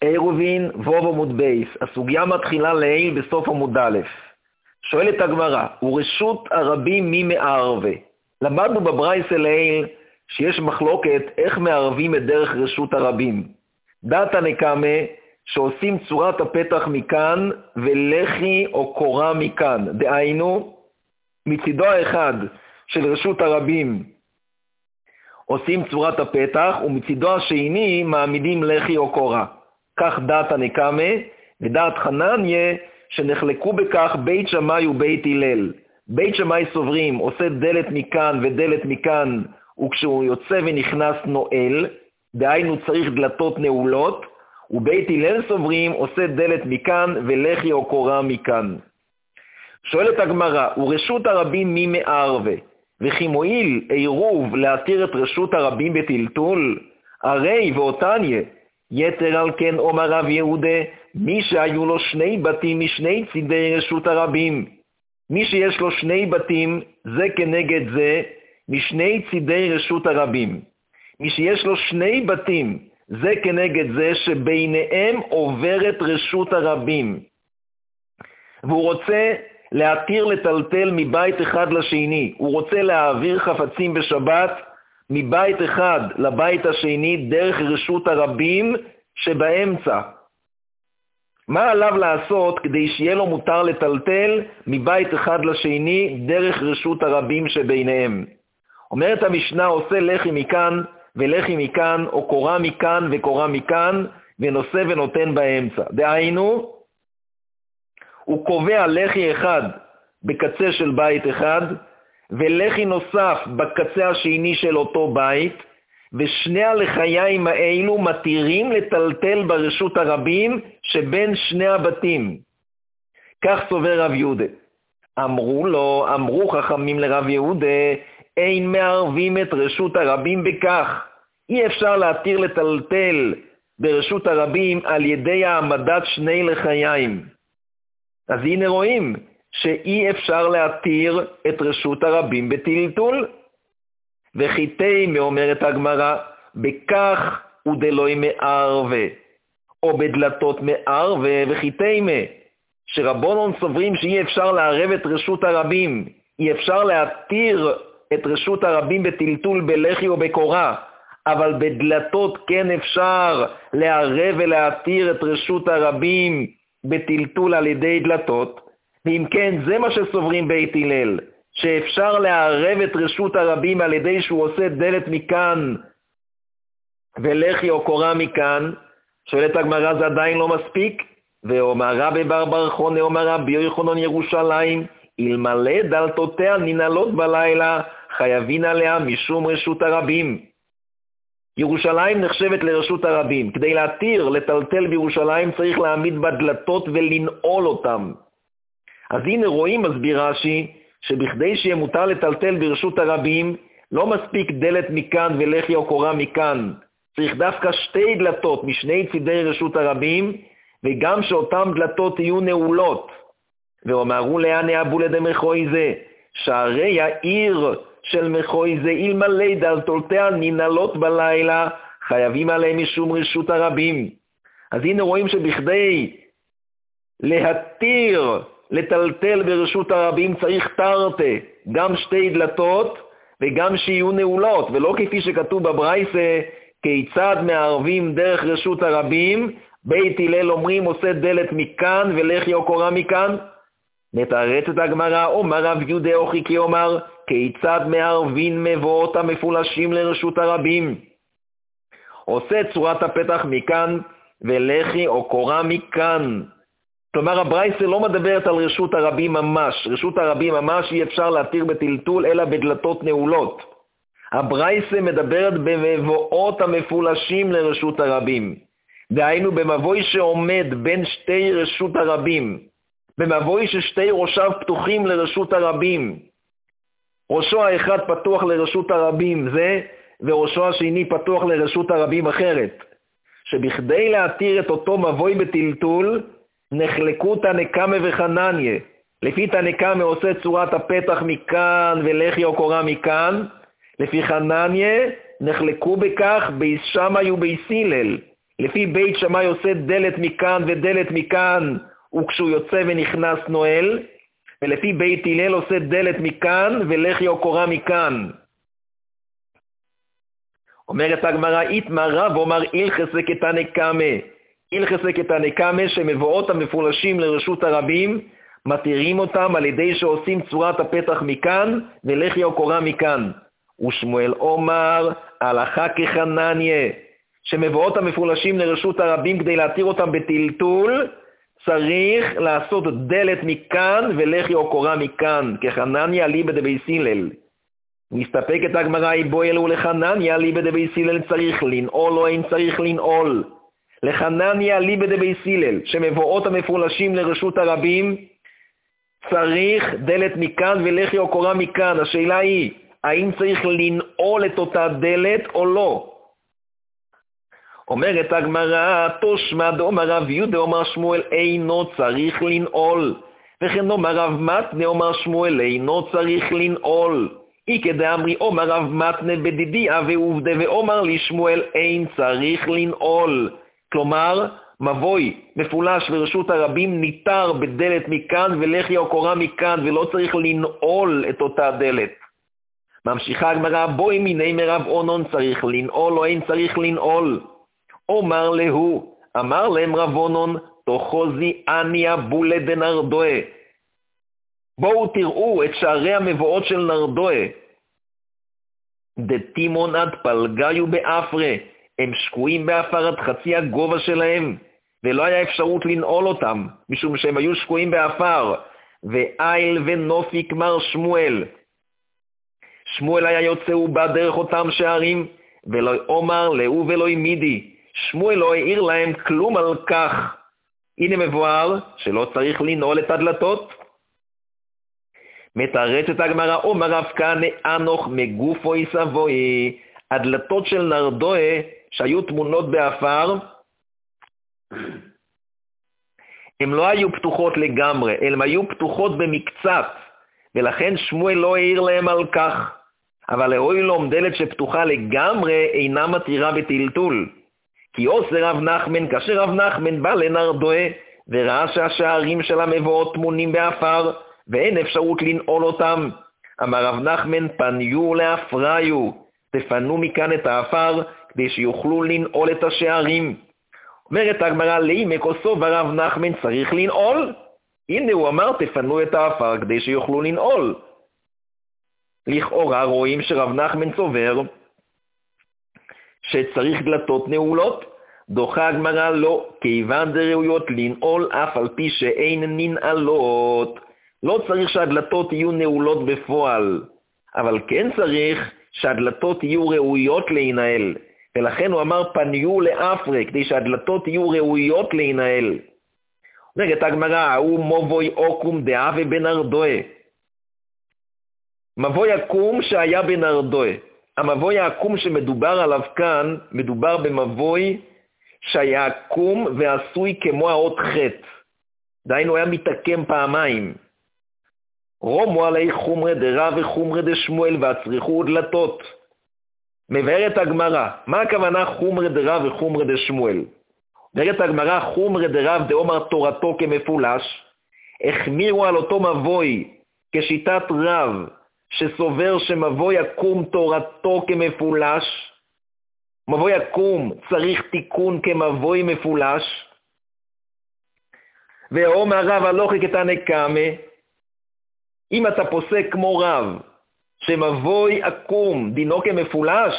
עירובין ווב עמוד בייס. הסוגיה מתחילה לעיל בסוף עמוד א'. שואלת הגמרא, ורשות הרבים מי מערבה? למדנו בברייתא לעיל שיש מחלוקת איך מערבים את דרך רשות הרבים. דתא נקמה שעושים צורת הפתח מכאן ולחי או קורה מכאן. דהיינו, מצידו האחד של רשות הרבים עושים צורת הפתח, ומצידו השני מעמידים לחי או קורה. כך דתא נקמה, ודעת חנניה שנחלקו בכך בית שמאי ובית הלל. בית שמאי סוברים עושה דלת מכאן ודלת מכאן, וכשהוא יוצא ונכנס נועל, דהיינו צריך דלתות נעולות, ובית הלל סוברים עושה דלת מכאן ולחי או קורה מכאן. שואלת הגמרא, ורשות הרבים מי מערבה? וכי מועיל עירוב להתיר את רשות הרבים בטלטול? הרי ואותניה, יתר על כן אומר רב יהודה, מי שהיו לו שני בתים משני צידי רשות הרבים. מי שיש לו שני בתים, זה כנגד זה, משני צידי רשות הרבים. מי שיש לו שני בתים, זה כנגד זה שביניהם עוברת רשות הרבים. והוא רוצה להתיר לטלטל מבית אחד לשני. הוא רוצה להעביר חפצים בשבת מבית אחד לבית השני דרך רשות הרבים שבאמצע. מה עליו לעשות כדי שיהיה לו מותר לטלטל מבית אחד לשני דרך רשות הרבים שביניהם? אומרת המשנה, עושה לחי מכאן ולחי מכאן, או קורה מכאן וקורה מכאן, ונושא ונותן באמצע. דהיינו, הוא קובע לחי אחד בקצה של בית אחד, ולחי נוסף בקצה השני של אותו בית, ושני הלחיים האלו מתירים לטלטל ברשות הרבים שבין שני הבתים. כך סובר רב יהודה. אמרו חכמים לרב יהודה, אין מערבים את רשות הרבים בכך. אי אפשר להתיר לטלטל ברשות הרבים על ידי העמדת שני לחיים. אז הנה רואים שאי אפשר להתיר את רשות הרבים בטלטול. וחיטי מאומרת הגמרא, בכך ודלוי מערבה, או בדלתות מערבה וחיטי שרבונון סוברים שאי אפשר לערב את רשות הרבים, אי אפשר להתיר את רשות הרבים בטלטול בלחי או בקורה, אבל בדלתות כן אפשר לערב ולהתיר את רשות הרבים בטלטול על ידי דלתות. ואם כן, זה מה שסוברים בית הלל, שאפשר לערב את רשות הרבים על ידי שהוא עושה דלת מכאן ולחי או קורה מכאן. שואלת הגמרא, זה עדיין לא מספיק? ואומר רבי בר בר חונה, אומר רבי יוחנן ירושלים, אלמלא דלתותיה ננעלות בלילה, חייבין עליה משום רשות הרבים. ירושלים נחשבת לרשות הרבים. כדי להתיר לטלטל בירושלים צריך להעמיד בדלתות ולנעול אותם. אז הנה רואים, מסביר רש"י, שבכדי שיהיה מותר לטלטל ברשות הרבים, לא מספיק דלת מכאן ולחי או קורה מכאן. צריך דווקא שתי דלתות משני צידי רשות הרבים, וגם שאותן דלתות יהיו נעולות. ואומרו לאן יעבו לדמחוי זה, שערי העיר של מחוי זה אלמלא דלתותיה ננעלות בלילה, חייבים עליהם משום רשות הרבים. אז הנה רואים שבכדי להתיר לטלטל ברשות הרבים צריך תרתי, גם שתי דלתות וגם שיהיו נעולות, ולא כפי שכתוב בברייתא, כיצד מערבים דרך רשות הרבים, בית הלל אומרים עושה דלת מכאן ולחי או קורה מכאן. מתרצת הגמרא, אומר רב יהודה אוחיקי אומר, כיצד מערבים מבואות המפולשים לרשות הרבים? עושה צורת הפתח מכאן ולחי או קורה מכאן. כלומר, הברייתא לא מדברת על רשות הרבים ממש. רשות הרבים ממש אי אפשר להתיר בטלטול אלא בדלתות נעולות. הברייתא מדברת במבואות המפולשים לרשות הרבים. דהיינו במבוי שעומד בין שתי רשות הרבים. במבוי ששתי ראשיו פתוחים לרשות הרבים. ראשו האחד פתוח לרשות הרבים זה, וראשו השני פתוח לרשות הרבים אחרת. שבכדי להתיר את אותו מבוי בטלטול, נחלקו תנקמה וחנניה. לפי תנקמה עושה צורת הפתח מכאן ולחי או קורה מכאן. לפי חנניה נחלקו בכך בייס שמאי ובייס הלל. לפי בית שמאי עושה דלת מכאן ודלת מכאן, וכשהוא יוצא ונכנס נועל, ולפי בית הלל עושה דלת מכאן ולחי או קורה מכאן. אומרת הגמרא, איתמר רב אומר הלכסה קטני קמא. הלכסה קטני קמא שמבואות המפולשים לרשות הרבים, מתירים אותם על ידי שעושים צורת הפתח מכאן ולחי או קורה מכאן. ושמואל אומר, הלכה כחנניה, שמבואות המפולשים לרשות הרבים כדי להתיר אותם בטלטול, צריך לעשות דלת מכאן ולחי או קורה מכאן, כחנניה ליבא דבי הלל. מסתפקת הגמרא, בו אלו לחנניה ליבא דבי הלל צריך לנעול או אין צריך לנעול. לחנניה ליבא דבי הלל, שמבואות המפולשים לרשות הרבים, צריך דלת מכאן ולחי או קורה מכאן. השאלה היא, האם צריך לנעול את אותה דלת או לא? אומרת הגמרא, תושמע דאמר רב יהודה אומר שמואל אינו צריך לנעול, וכן אומר רב מתנה אומר שמואל אינו צריך לנעול. כדאמרי אומר רב מתנה בדידיה ועובדה ואומר לי שמואל אין צריך לנעול. כלומר, מבוי מפולש לרשות הרבים ניתר בדלת מכאן ולחי או קורה מכאן, ולא צריך לנעול את אותה דלת. ממשיכה הגמרא, בואי מיני מרב אונון צריך לנעול או אין צריך לנעול. אומר להו, אמר להם רב אונון, תוחוזי אניה בולה דנרדוה. בואו תראו את שערי המבואות של נרדוה. דתימון עד פלגיו באפרה, הם שקועים באפר עד חצי הגובה שלהם, ולא היה אפשרות לנעול אותם, משום שהם היו שקועים באפר. ואיל ונופיק מר שמואל. שמואל היה יוצא ובא דרך אותם שערים, ולא אומר להו ולא מידי. שמואל לא העיר להם כלום על כך. הנה מבואר שלא צריך לנעול את הדלתות. מתרצת הגמרא, אומר רב כהנא אנוך מגופו יסבוי. הדלתות של נרדוה שהיו תמונות באפר, הן לא היו פתוחות לגמרי, הן היו פתוחות במקצת, ולכן שמואל לא העיר להם על כך. אבל הואיל דלת שפתוחה לגמרי אינה מתירה בטלטול. כי עושה רב נחמן, כאשר רב נחמן בא לנרדוה וראה שהשערים של המבואות תמונים באפר ואין אפשרות לנעול אותם, אמר רב נחמן, פניו לאפריו, תפנו מכאן את האפר כדי שיוכלו לנעול את השערים. אומרת הגמרא, לימי כוסו ורב נחמן צריך לנעול. הנה הוא אמר תפנו את האפר כדי שיוכלו לנעול. לכאורה רואים שרב נחמן סובר שצריך דלתות נעולות. דוחה הגמרא לא, כיוון זה ראויות לנעול אף על פי שאין ננעלות. לא צריך שהדלתות יהיו נעולות בפועל, אבל כן צריך שהדלתות יהיו ראויות להינעל. ולכן הוא אמר פניו לאפרה, כדי שהדלתות יהיו ראויות להינעל. אומרת הגמרא, הוא מבוי אוקום דאבה בנרדוה. מבוי עקום שהיה בנרדוה. המבוי העקום שמדובר עליו כאן, מדובר במבוי שהיה עקום ועשוי כמו האות חטא. דהיינו היה מתעקם פעמיים. רומו עלי חומרי דרב וחומרי דשמואל והצריכו דלתות. מבארת הגמרא, מה הכוונה חומרי דרב וחומרי דשמואל? מבארת הגמרא, חומרי דרב דאמר תורתו כמפולש, החמירו על אותו מבוי כשיטת רב שסובר שמבוי עקום תורתו כמפולש. מבוי עקום צריך תיקון כמבוי מפולש. ואומר רב הלוכי קטני קמא, אם אתה פוסק כמו רב שמבוי עקום דינו כמפולש,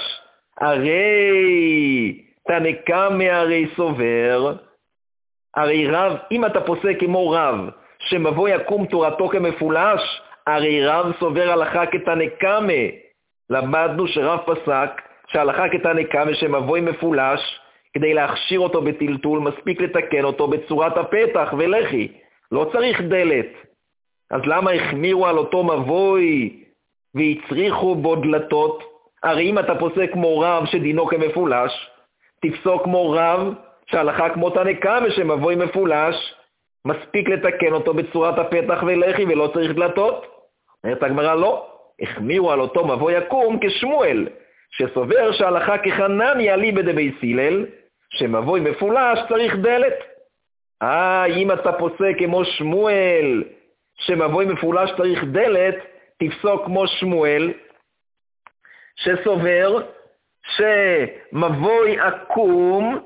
הרי תנא קמא הרי סובר, הרי רב, אם אתה פוסק כמו רב שמבוי עקום תורתו כמפולש, הרי רב סובר הלכה כתנא קמא. למדנו שרב פסק שההלכה כתנא קמא שמבוי מפולש, כדי להכשיר אותו בטלטול מספיק לתקן אותו בצורת הפתח ולחי, לא צריך דלת. אז למה החמירו על אותו מבוי והצריכו בו דלתות? הרי אם אתה פוסק כמו רב שדינו כמפולש, תפסוק כמו רב שההלכה כמו תנא קמא שמבוי מפולש, מספיק לתקן אותו בצורת הפתח ולחי ולא צריך דלתות. אומרת הגמרא לא, החמירו על אותו מבוי עקום כשמואל, שסובר שההלכה כחנניה ליבא דבי הלל, שמבוי מפולש צריך דלת. אם אתה פוסק כמו שמואל, שמבוי מפולש צריך דלת, תפסוק כמו שמואל, שסובר שמבוי עקום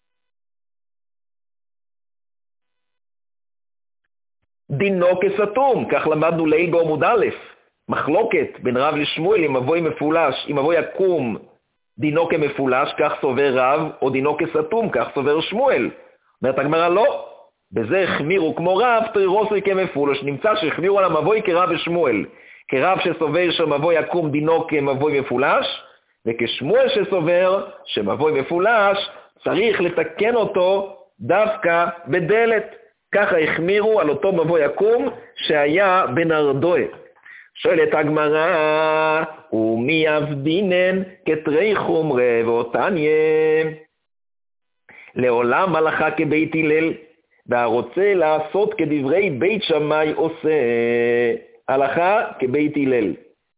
דינו כסתום. כך למדנו לעיל בעמוד א', מחלוקת בין רב לשמואל, אם מבוי מפולש, אם מבוי עקום דינו כמפולש, כך סובר רב, או דינו כסתום, כך סובר שמואל. אומרת הגמרא לא, בזה החמירו כמו רב, תרירוסי כמפולש. נמצא שהחמירו על המבוי כרב ושמואל, כרב שסובר שמבוי עקום דינו כמבוי מפולש, וכשמואל שסובר שמבוי מפולש צריך לתקן אותו דווקא בדלת. ככה החמירו על אותו מבוי עקום שהיה בנרדוה. שואלת הגמרא, ומי אבדינן כתרי חומרה ואותניה? לעולם הלכה כבית הלל, והרוצה לעשות כדברי בית שמאי עושה. הלכה כבית הלל.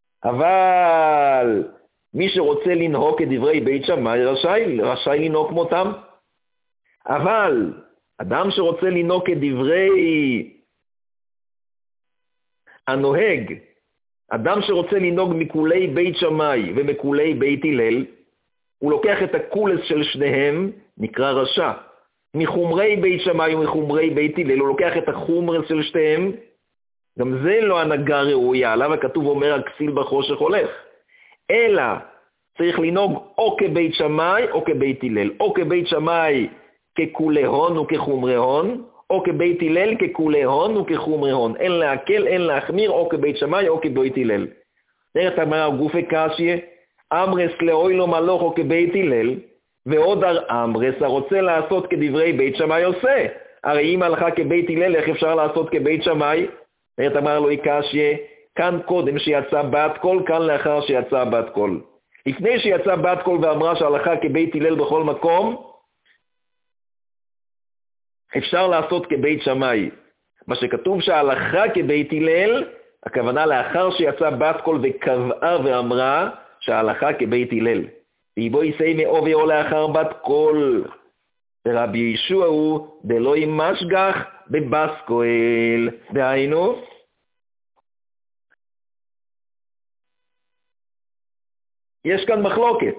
אבל מי שרוצה לנהוג כדברי בית שמאי רשאי לנהוג כמותם. אבל אדם שרוצה לנהוג כדברי הנוהג, אדם שרוצה לנהוג מכולי בית שמאי ומכולי בית הלל, הוא לוקח את הקולס של שניהם, נקרא רשע. מחומרי בית שמאי ומחומרי בית הלל, הוא לוקח את החומרס של שניהם, גם זה לא הנהגה ראויה, למה כתוב אומר הכסיל בחושך הולך. אלא צריך לנהוג או כבית שמאי או כבית הלל, או כבית שמאי ככולי הון וכחומרי הון, או כבית הלל ככולי הון וכחומרי הון. אין להקל, אין להחמיר, או כבית שמאי או כבית הלל. נראה הגמרא גופי קשיא, אמרס לאוילו מלוך או כבית הלל, ועוד אמרס הרוצה לעשות כדברי בית שמאי עושה. הרי אם הלכה כבית הלל, איך אפשר לעשות כבית שמאי? נראה הגמרא לא קשיא, כאן קודם שיצא בת קול, כאן לאחר שיצא בת קול. לפני שיצא בת קול ואמרה שהלכה כבית הלל בכל מקום, אפשר לעשות כבית שמאי. מה שכתוב שההלכה כבית הלל, הכוונה לאחר שיצא בת קול וקבעה ואמרה שההלכה כבית הלל. ויבוא יסי מאובי או לאחר בת קול. ורבי ישוע הוא דלא ימשגח בבסקואל. דהיינו, יש כאן מחלוקת.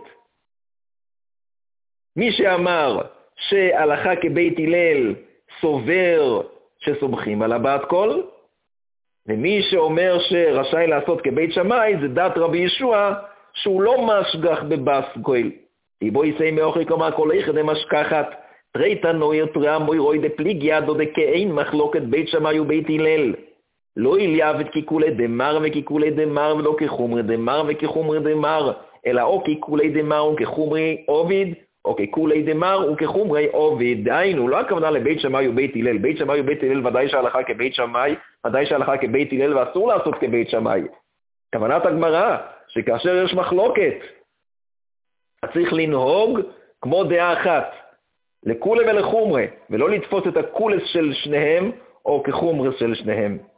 מי שאמר שהלכה כבית הלל סובר שסומכים על הבת קול, ומי שאומר שרשאי לעשות כבית שמאי זה דת רבי ישוע שהוא לא משגח בבסקואל. בו יסי מאוחרי כלומר כל איכא דמשכחת תרייתא נויר תראה מוירוי דפליגיה דודקאין מחלוקת בית שמאי ובית הלל. לא אליאבת ככולי דמר וככולי דמר ולא כחומרי דמר וכחומרי דמר, אלא או ככולי דמר וכחומרי עוביד, או ככולי דמר וכחומרי עוביד. דהיינו, לא הכוונה לבית שמאי ובית הלל. בית שמאי ובית הלל ודאי שהלכה כבית שמאי, ודאי שהלכה כבית הלל ואסור לעשות כבית שמאי. כוונת הגמרא, שכאשר יש מחלוקת, צריך לנהוג כמו דעה אחת, לכולי ולחומרי, ולא לתפוס את הקולס של שניהם או כחומרס של שניהם.